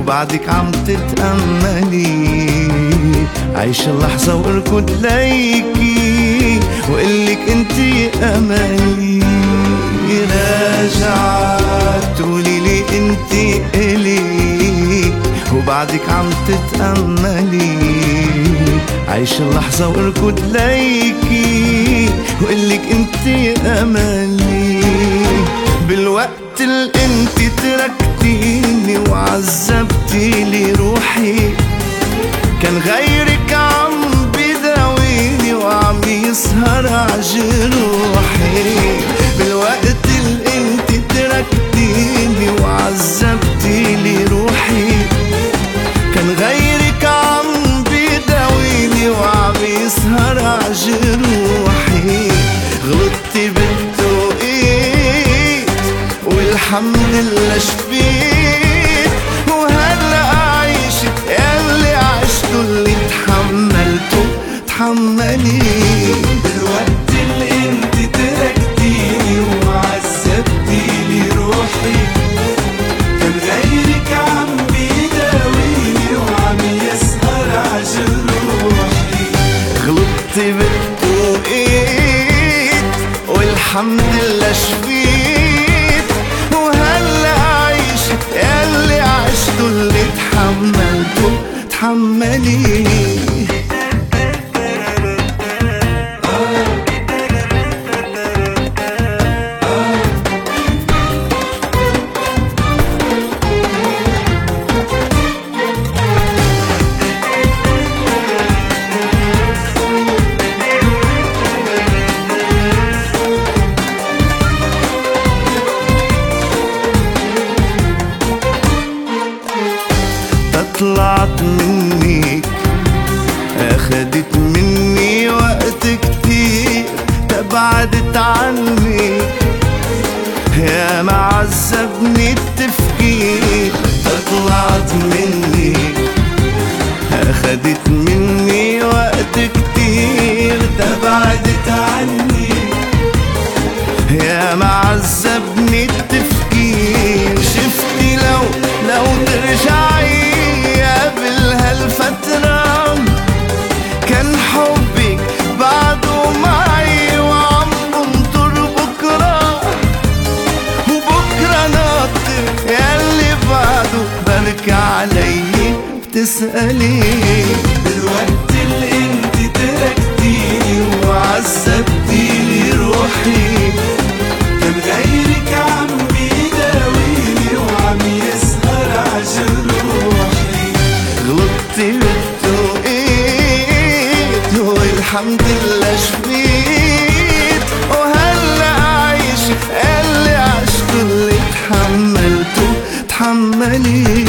وبعدك عم تتأملي. عيش اللحظة واركض ليكي وقلك انتي املي. راجعة تقوليلي انتي الي وبعدك عم تتأملي. عيش اللحظة واركض ليكي وقلك انتي املي. بالوقت اللي انتي تركتيني وعذبتيلي روحي كان غيرك عم بداويني وعم يسهر عجروحي. بالوقت اللي انتي تركتيني وعذبتيلي روحي كان غيرك عم بداويني وعم يسهر عجروحي. غلطتي بالتوقيت والحمد لله شفيت وهلأ عايشة ياللي عشته اللي تحملته تحملي. بالوقت اللي انت تركتيني وعذبتيلي روحي كان غيرك عم بيداويني وعم يسهر عجروحي. غلطتي بالتوقيت والحمد لله شفيت وهلأ عايشة ياللي عشته اللي تحملته تحملي. طلعت منك اخدت مني وقت كتير تبعدت عني يا معذبني التفكير. طلعت مني اخدت مني وقت كتير تبعدت عني يا معذبني التفكير. شفتي لو ترجعي قبل هالفترة كان حبك بعده معي وعم بنطر بكرة وبكرة ناطر ياللي بعده بركي علي بتسألي. بالوقت اللي انت تركتيني وعذبتيلي روحي كان غيرك عم بيداويني وعم يسهر عجروحي. غلطتي بالتوقيت والحمد لله شفيت وهلأ عايشة اللي عشته اللي تحملته تحملي.